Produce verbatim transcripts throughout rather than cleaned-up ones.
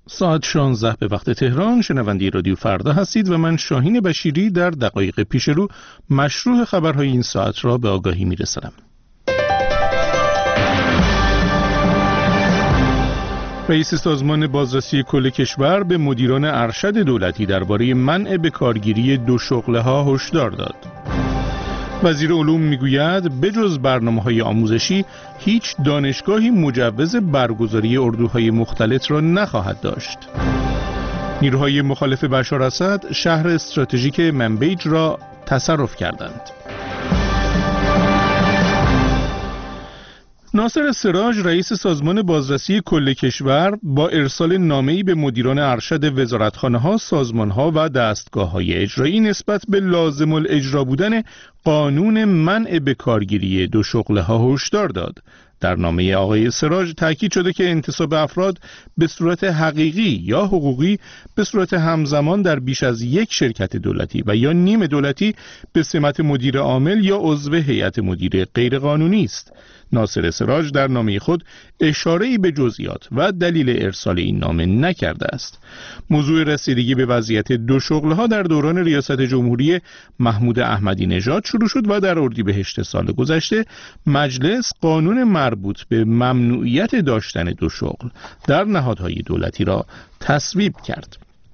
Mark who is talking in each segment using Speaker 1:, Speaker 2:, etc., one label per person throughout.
Speaker 1: ساعت شانزده به وقت تهران. شنونده رادیو فردا هستید و من شاهین بشیری در دقایق پیش رو مشروع خبرهای این ساعت را به آگاهی میرسانم. رئیس سازمان بازرسی کل کشور به مدیران ارشد دولتی درباره منع به کارگیری دو شغله ها هشدار داد. وزیر علوم میگوید بجز برنامه‌های آموزشی هیچ دانشگاهی مجوز برگزاری اردوهای مختلط را نخواهد داشت. نیروهای مخالف بشار اسد شهر استراتژیک منبیج را تصرف کردند. ناصر سراج رئیس سازمان بازرسی کل کشور با ارسال نامه‌ای به مدیران ارشد وزارتخانه‌ها، سازمان‌ها و دستگاه‌های اجرایی نسبت به لازم الاجرا بودن قانون منع به کارگیری دو شغله‌ها هشدار داد. در نامه آقای سراج تاکید شده که انتصاب افراد به صورت حقیقی یا حقوقی به صورت همزمان در بیش از یک شرکت دولتی و یا نیمه دولتی به سمت مدیر عامل یا عضو هیئت مدیره غیرقانونی است. ناصر سراج در نامه خود اشاره‌ای به جزئیات و دلیل ارسال این نامه نکرده است. موضوع رسیدگی به وضعیت دو شغل‌ها در دوران ریاست جمهوری محمود احمدی نژاد شروع شد و در اردیبهشت سال گذشته مجلس قانون مربوط به ممنوعیت داشتن دو شغل در نهادهای دولتی را تصویب کرد.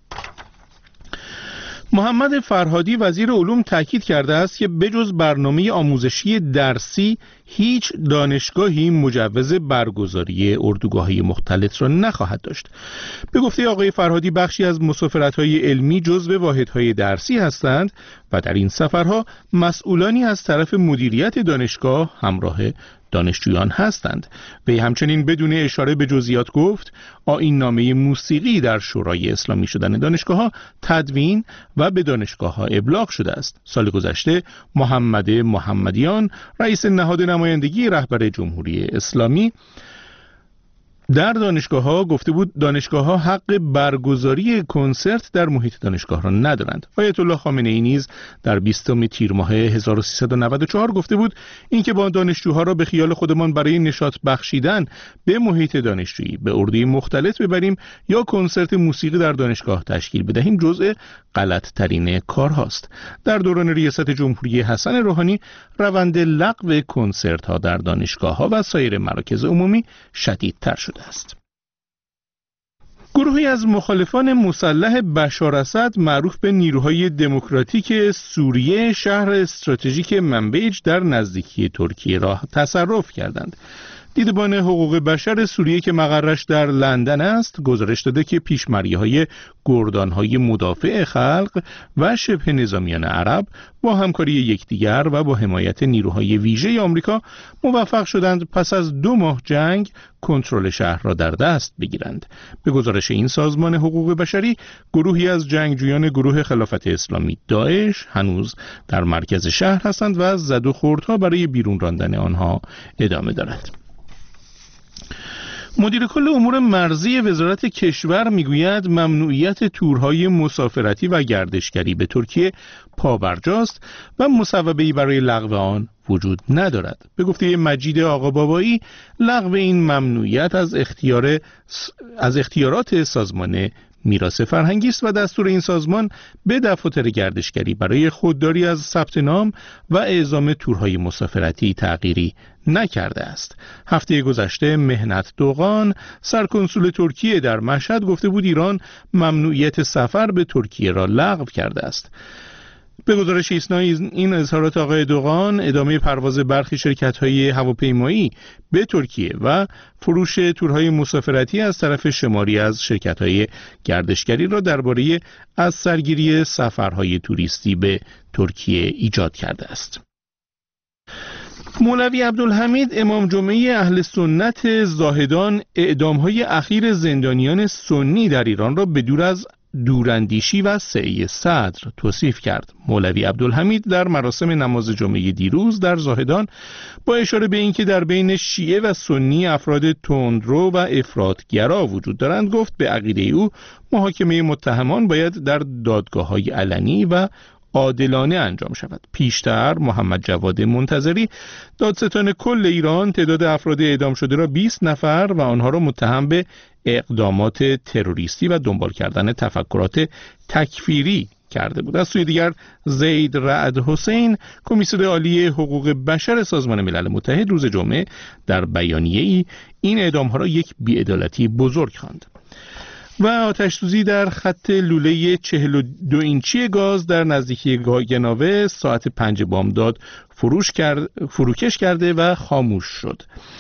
Speaker 1: محمد فرهادی وزیر علوم تاکید کرده است که بجز برنامه آموزشی درسی هیچ دانشگاهی مجوز برگزاری اردوگاه‌های مختلط را نخواهد داشت. به گفته آقای فرهادی بخشی از مسافرت‌های علمی جزو واحدهای درسی هستند و در این سفرها مسئولانی از طرف مدیریت دانشگاه همراه دانشجویان هستند. وی همچنین بدون اشاره به جزئیات گفت آیین نامه موسیقی در شورای اسلامی شدن دانشگاه‌ها تدوین و به دانشگاه‌ها ابلاغ شده است. سال گذشته محمد محمدیان رئیس نهاد نمایندگی رهبر جمهوری اسلامی در دانشگاه‌ها گفته بود دانشگاه‌ها حق برگزاری کنسرت در محیط دانشگاه را ندارند. آیت الله خامنه‌ای نیز در بیستم تیر ماه هزار و سیصد و نود و چهار گفته بود اینکه با دانشجوها را به خیال خودمان برای نشاط بخشیدن به محیط دانشجویی به اردوی مختلط ببریم یا کنسرت موسیقی در دانشگاه تشکیل بدهیم جزء غلط‌ترین کارهاست. در دوران ریاست جمهوری حسن روحانی روند لغو کنسرت‌ها در دانشگاه‌ها و سایر مراکز عمومی شدیدتر شد است. گروهی از مخالفان مسلح بشار اسد معروف به نیروهای دموکراتیک سوریه شهر استراتژیک منبیج در نزدیکی ترکیه را تصرف کردند. دیدبان حقوق بشر سوریه که مقرش در لندن است گزارش داده که پیشمرگی‌های گردان‌های مدافع خلق و شبه نظامیان عرب با همکاری یکدیگر و با حمایت نیروهای ویژه آمریکا موفق شدند پس از دو ماه جنگ کنترل شهر را در دست بگیرند. به گزارش این سازمان حقوق بشری گروهی از جنگجویان گروه خلافت اسلامی داعش هنوز در مرکز شهر هستند و زد و خوردها برای بیرون راندن آنها ادامه دارد. مدیر کل امور مرزی وزارت کشور میگوید ممنوعیت تورهای مسافرتی و گردشگری به ترکیه پابرجاست و مصوبه‌ای برای لغو آن وجود ندارد. به گفته مجید آقابابایی لغو این ممنوعیت از اختیار از اختیارات سازمان میراث فرهنگی است و دستور این سازمان به دفاتر گردشگری برای خودداری از ثبت نام و اعزام تورهای مسافرتی تغییری نکرده است. هفته گذشته مهنت دوغان سرکنسول ترکیه در مشهد گفته بود ایران ممنوعیت سفر به ترکیه را لغو کرده است. به گزارش ایسنای این اظهارات آقای دوغان ادامه پرواز برخی شرکت‌های هواپیمایی به ترکیه و فروش تورهای مسافرتی از طرف شماری از شرکت‌های گردشگری را درباره از سرگیری سفرهای توریستی به ترکیه ایجاد کرده است. مولوی عبدالحمید امام جمعه اهل سنت زاهدان اعدام‌های اخیر زندانیان سنی در ایران را به دور از دوراندیشی و سعی صدر توصیف کرد. مولوی عبدالحمید در مراسم نماز جمعه دیروز در زاهدان با اشاره به اینکه در بین شیعه و سنی افراد تندرو و افراطگرا وجود دارند گفت به عقیده او محاکمه متهمان باید در دادگاه‌های علنی و عادلانه انجام شود. پیشتر محمد جواد منتظری دادستان کل ایران تعداد افراد اعدام شده را بیست نفر و آنها را متهم به اقدامات تروریستی و دنبال کردن تفکرات تکفیری کرده بود. از سوی دیگر زید رعد حسین، کمیسر عالی حقوق بشر سازمان ملل متحد، روز جمعه در بیانیه‌ای این اعدام‌ها را یک بی‌عدالتی بزرگ خواند. و آتش‌سوزی در خط لوله چهل و دو اینچی گاز در نزدیکی گاگناوه ساعت پنج بامداد فروش کرد، فروکش کرده و خاموش شد.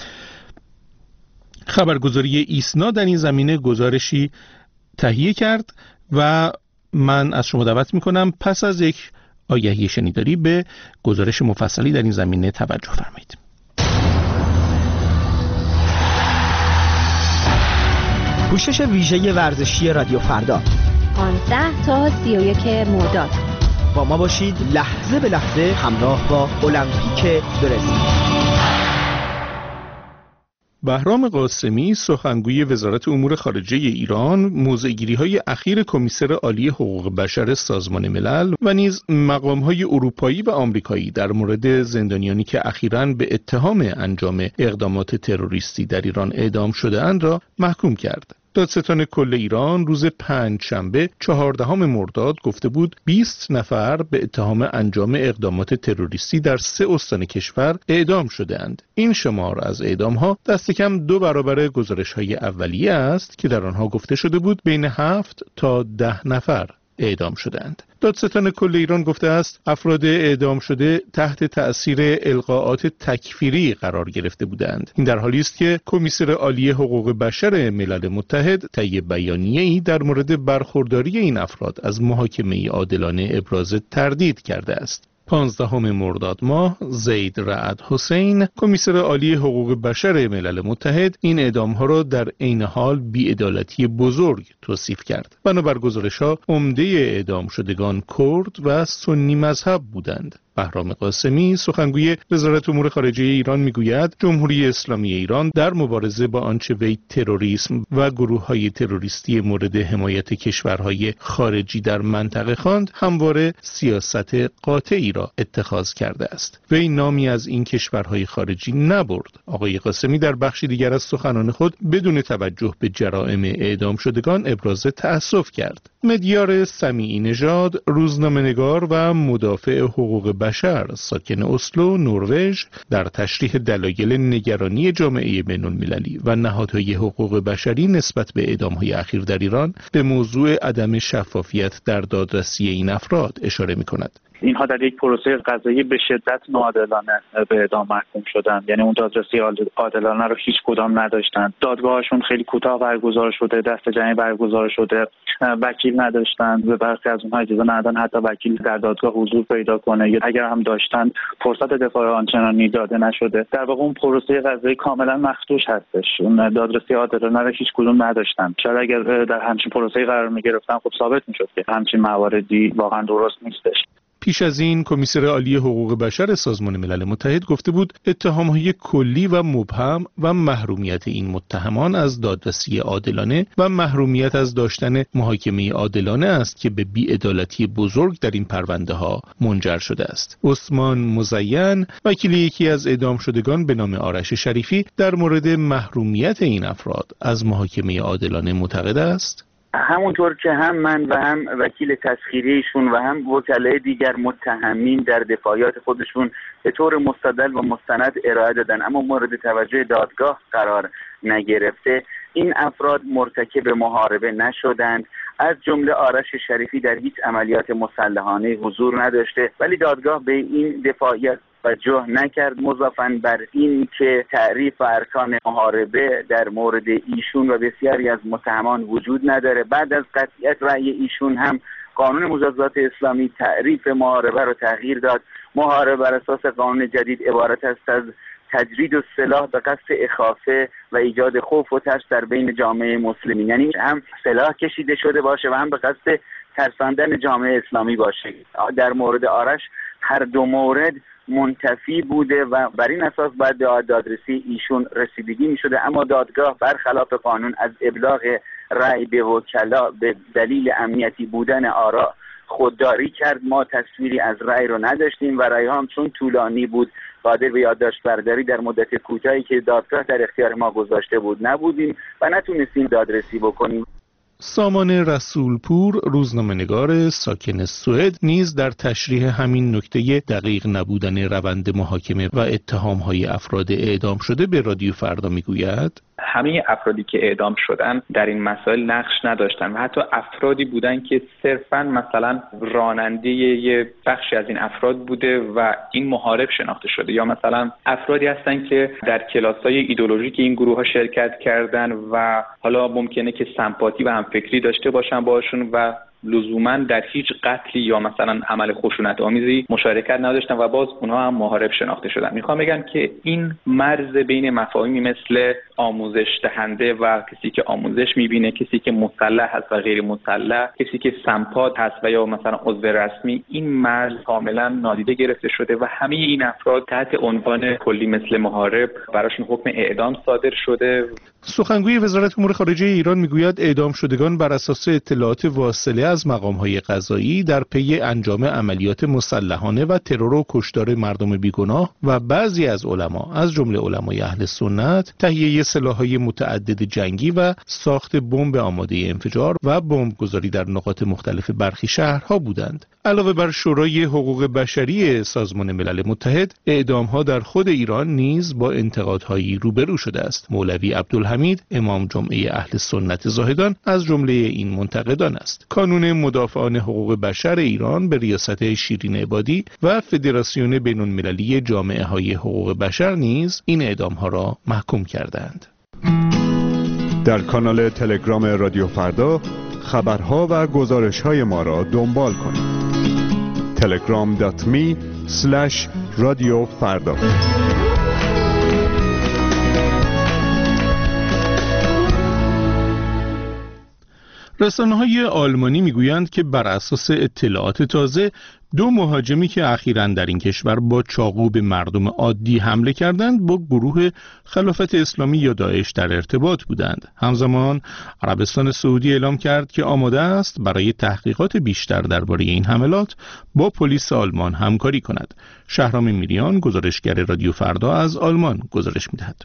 Speaker 1: خبرگزاری ایسنا در این زمینه گزارشی تهیه کرد و من از شما دعوت میکنم پس از یک آگهی شنیداری به گزارش مفصلی در این زمینه توجه فرمایید.
Speaker 2: پوشش ویژه ورزشی رادیو فردا
Speaker 3: پانزده تا سی و یک مرداد.
Speaker 2: با ما باشید لحظه به لحظه همراه با المپیک برزیل.
Speaker 1: بهرام قاسمی، سخنگوی وزارت امور خارجه ایران، موضع‌گیری‌های اخیر کمیسر عالی حقوق بشر سازمان ملل و نیز مقام‌های اروپایی و آمریکایی در مورد زندانیانی که اخیراً به اتهام انجام اقدامات تروریستی در ایران اعدام شده‌اند را محکوم کرد. دادستان کل ایران روز پنج شنبه چهاردهم مرداد گفته بود بیست نفر به اتهام انجام اقدامات تروریستی در سه استان کشور اعدام شده‌اند. این شمار از اعدام‌ها دست کم دو برابر گزارش‌های اولیه است که در آنها گفته شده بود بین هفت تا ده نفر اعدام شدند. دادستان کل ایران گفته است افراد اعدام شده تحت تأثیر القاءات تکفیری قرار گرفته بودند. این در حالی است که کمیسر عالی حقوق بشر ملل متحد طی بیانیه‌ای در مورد برخورداری این افراد از محاکمه عادلانه ابراز تردید کرده است. پانزدهم مرداد ماه زید رعد حسین، کمیسر عالی حقوق بشر ملل متحد، این اعدام‌ها را در عین حال بی‌عدالتی بزرگ توصیف کرد. بنابر گزارش‌ها عمده اعدام شدگان کرد و سنی مذهب بودند. بهرام قاسمی، سخنگوی وزارت امور خارجه ایران، میگوید جمهوری اسلامی ایران در مبارزه با آنچه وی تروریسم و گروه‌های تروریستی مورد حمایت کشورهای خارجی در منطقه خواند، همواره سیاست قاطعی را اتخاذ کرده است. وی نامی از این کشورهای خارجی نبرد. آقای قاسمی در بخشی دیگر از سخنان خود بدون توجه به جرائم اعدام شدگان ابراز تأسف کرد. مدیار سمیعی نژاد، روزنامه‌نگار و مدافع حقوق بشر ساکن اسلو، نروژ، در تشریح دلایل نگرانی جامعه بین‌المللی و نهادهای حقوق بشری نسبت به اعدام‌های اخیر در ایران به موضوع عدم شفافیت در دادرسی این افراد اشاره می‌کند.
Speaker 4: اینها در یک پروسه قضایی به شدت ناعادلانه به اعدام محکوم شدند. یعنی اون دادرسی عادلانه رو هیچ کدام نداشتند. دادگاهشون خیلی کوتاه برگزار شده، دست جمعی برگزار شده، وکیل نداشتند. به برخی از اونها اجازه ندادن حتی وکیل در دادگاه حضور پیدا کنه، یا اگر هم داشتند فرصت دفاع آنچنانی داده نشده. در واقع اون پروسه قضایی کاملا مخدوش هستش. اون دادرسی عادلانه رو هیچ کدوم نداشتند. شاید اگر در همچین پروسه‌ای قرار می‌گرفتن خب ثابت می‌شد که همچین مواردی واقعا درست نیستش.
Speaker 1: پیش از این کمیسر عالی حقوق بشر سازمان ملل متحد گفته بود اتهام‌های کلی و مبهم و محرومیت این متهمان از دادرسی عادلانه و محرومیت از داشتن محاکمه عادلانه است که به بی‌عدالتی بزرگ در این پرونده ها منجر شده است. عثمان مزین، وکیل یکی از اعدام شدگان به نام آرش شریفی، در مورد محرومیت این افراد از محاکمه عادلانه معتقد است:
Speaker 5: همونطور که هم من و هم وکیل تسخیریشون و هم وکلای دیگر متهمین در دفاعیات خودشون به طور مستدل و مستند ارائه دادن اما مورد توجه دادگاه قرار نگرفته، این افراد مرتکب محاربه نشدند. از جمله آرش شریفی در هیچ عملیات مسلحانه حضور نداشته، ولی دادگاه به این دفاعیات توجه نکرد، مضافاً بر این که تعریف و ارکان محاربه در مورد ایشون و بسیاری از متهمان وجود نداره. بعد از قطعیت رأی ایشون هم قانون مجازات اسلامی تعریف محاربه رو تغییر داد. محاربه بر اساس قانون جدید عبارت است از تجرید السلاح به قصد اخافه و ایجاد خوف و ترس در بین جامعه مسلمین، یعنی هم سلاح کشیده شده باشه و هم به قصد ترساندن جامعه اسلامی باشه. در مورد آرش هر دو مورد منتفی بوده و بر این اساس باید به دادرسی ایشون رسیدگی می شده، اما دادگاه برخلاف قانون از ابلاغ رأی به وکلا به دلیل امنیتی بودن آرا خودداری کرد. ما تصویری از رأی رو نداشتیم و رأی هم چون طولانی بود قادر به یادداشت برداری در مدت کوتاهی که دادگاه در اختیار ما گذاشته بود نبودیم و نتونستیم دادرسی بکنیم.
Speaker 1: سامان رسولپور، روزنامه‌نگار ساکن سوئد، نیز در تشریح همین نکته دقیق نبودن روند محاکمه و اتهام‌های افراد اعدام شده به رادیو فردا میگوید:
Speaker 6: همه افرادی که اعدام شدن در این مسائل نقش نداشتن و حتی افرادی بودن که صرفاً مثلا راننده یه بخشی از این افراد بوده و این محارب شناخته شده، یا مثلا افرادی هستن که در کلاس‌های ایدئولوژیک این گروه‌ها شرکت کردن و حالا ممکنه که سمپاتی و همفکری داشته باشن باشون و لزوما در هیچ قتلی یا مثلا عمل خشونت آمیزی مشارکت نداشتن و باز اونها هم محارب شناخته شدن. میخوام بگم که این مرز بین مفاهیمی مثل آموزش دهنده و کسی که آموزش میبینه، کسی که مسلح هست و غیر مسلح، کسی که سمپات هست و یا مثلا عضو رسمی، این مرز کاملا نادیده گرفته شده و همه این افراد تحت عنوان کلی مثل محارب براشون حکم اعدام صادر شده.
Speaker 1: سخنگوی وزارت امور خارجه ایران میگوید اعدام شدگان بر اساس اطلاعات واصله از مقام‌های قضایی در پی انجام عملیات مسلحانه و ترور و کشتار مردم بیگناه و بعضی از علما از جمله علمای اهل سنت تهیه سلاح‌های متعدد جنگی و ساخت بمب آماده انفجار و بمبگذاری در نقاط مختلف برخی شهرها بودند. علاوه بر شورای حقوق بشری سازمان ملل متحد، اعدام‌ها در خود ایران نیز با انتقادهایی روبرو شده است. مولوی عبدالحمید، امام جمعه اهل سنت زاهدان، از جمله این منتقدان است. کانون مدافعان حقوق بشر ایران به ریاست شیرین عبادی و فدراسیون بین‌المللی جامعه‌های حقوق بشر نیز این اعدام‌ها را محکوم کردند.
Speaker 7: در کانال تلگرام رادیو فردا خبرها و گزارش‌های ما را دنبال کنید. تلگرام دات می اسلش رادیو فردا.
Speaker 1: رسانه‌های آلمانی میگویند که بر اساس اطلاعات تازه دو مهاجمی که اخیراً در این کشور با چاقو به مردم عادی حمله کردند با گروه خلافت اسلامی یا داعش در ارتباط بودند. همزمان عربستان سعودی اعلام کرد که آماده است برای تحقیقات بیشتر درباره این حملات با پلیس آلمان همکاری کند. شهرام میریان، گزارشگر رادیو فردا، از آلمان گزارش می‌دهد.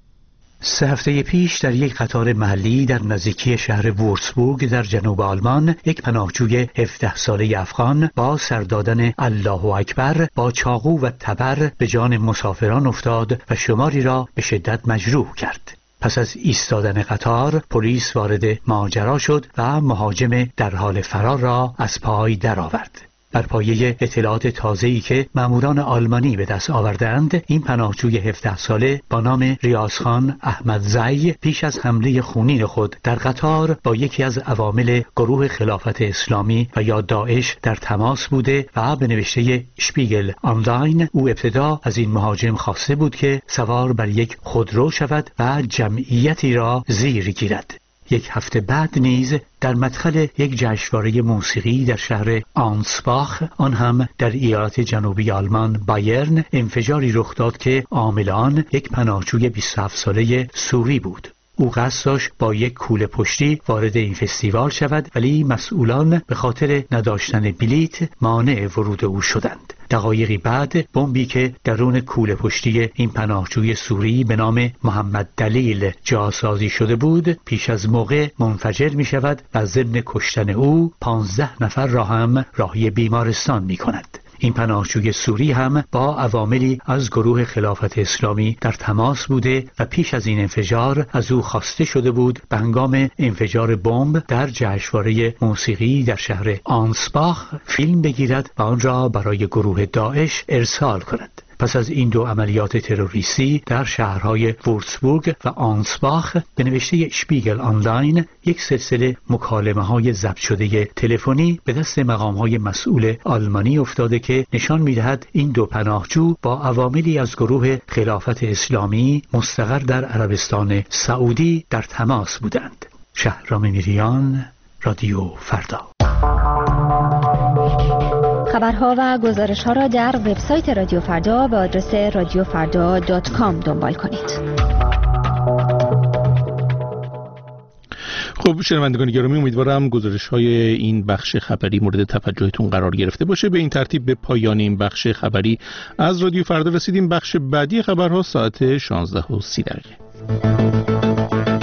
Speaker 8: سه هفته پیش در یک قطار محلی در نزدیکی شهر وورسبورگ در جنوب آلمان یک پناهجوی هفده ساله افغان با سر دادن الله اکبر با چاقو و تبر به جان مسافران افتاد و شماری را به شدت مجروح کرد. پس از ایستادن قطار پلیس وارد ماجرا شد و مهاجم در حال فرار را از پای درآورد. بر پایه اطلاعات تازه‌ای که ماموران آلمانی به دست آوردند، این پناهجوی هفده ساله با نام ریاضخان احمدزی پیش از حمله خونین خود در قطار با یکی از عوامل گروه خلافت اسلامی و یا داعش در تماس بوده و به نوشته شپیگل آنلاین او ابتدا از این مهاجم خواسته بود که سوار بر یک خودرو شود و جمعیتی را زیر گیرد. یک هفته بعد نیز در مدخل یک جشنواره موسیقی در شهر آنسباخ، آن هم در ایالت جنوبی آلمان بایرن، انفجاری رخ داد که عامل آن یک پناهجوی بیست و هفت ساله سوری بود. او قصد داشت با یک کوله پشتی وارد این فستیوال شود، ولی مسئولان به خاطر نداشتن بلیت مانع ورود او شدند. دقایقی بعد بمبی که درون کوله پشتی این پناهجوی سوری به نام محمد دلیل جاسازی شده بود پیش از موقع منفجر می شود و ضمن کشتن او پانزده نفر را هم راهی بیمارستان می کند. این پناهجوی سوری هم با عواملی از گروه خلافت اسلامی در تماس بوده و پیش از این انفجار از او خواسته شده بود به هنگام انفجار بمب در جشنواره موسیقی در شهر آنسباخ فیلم بگیرد و آن را برای گروه داعش ارسال کند. پس از این دو عملیات تروریستی در شهرهای وورسبورگ و آنسباخ، به نوشته شپیگل آنلاین، یک سلسله مکالمه‌های ضبط شده تلفنی به دست مقام‌های مسئول آلمانی افتاده که نشان می‌دهد این دو پناهجو با عواملی از گروه خلافت اسلامی مستقر در عربستان سعودی در تماس بودند. شهرام میریان، رادیو فردا.
Speaker 3: خبرها و گزارش‌ها را در وبسایت رادیو فردا به آدرس رادیو فردا دات کام دنبال کنید.
Speaker 1: خب شنوندگان گرامی، امیدوارم گزارش های این بخش خبری مورد توجهتون قرار گرفته باشه. به این ترتیب به پایان این بخش خبری از رادیو فردا رسیدیم. بخش بعدی خبرها ساعت شانزده و سی دقیقه.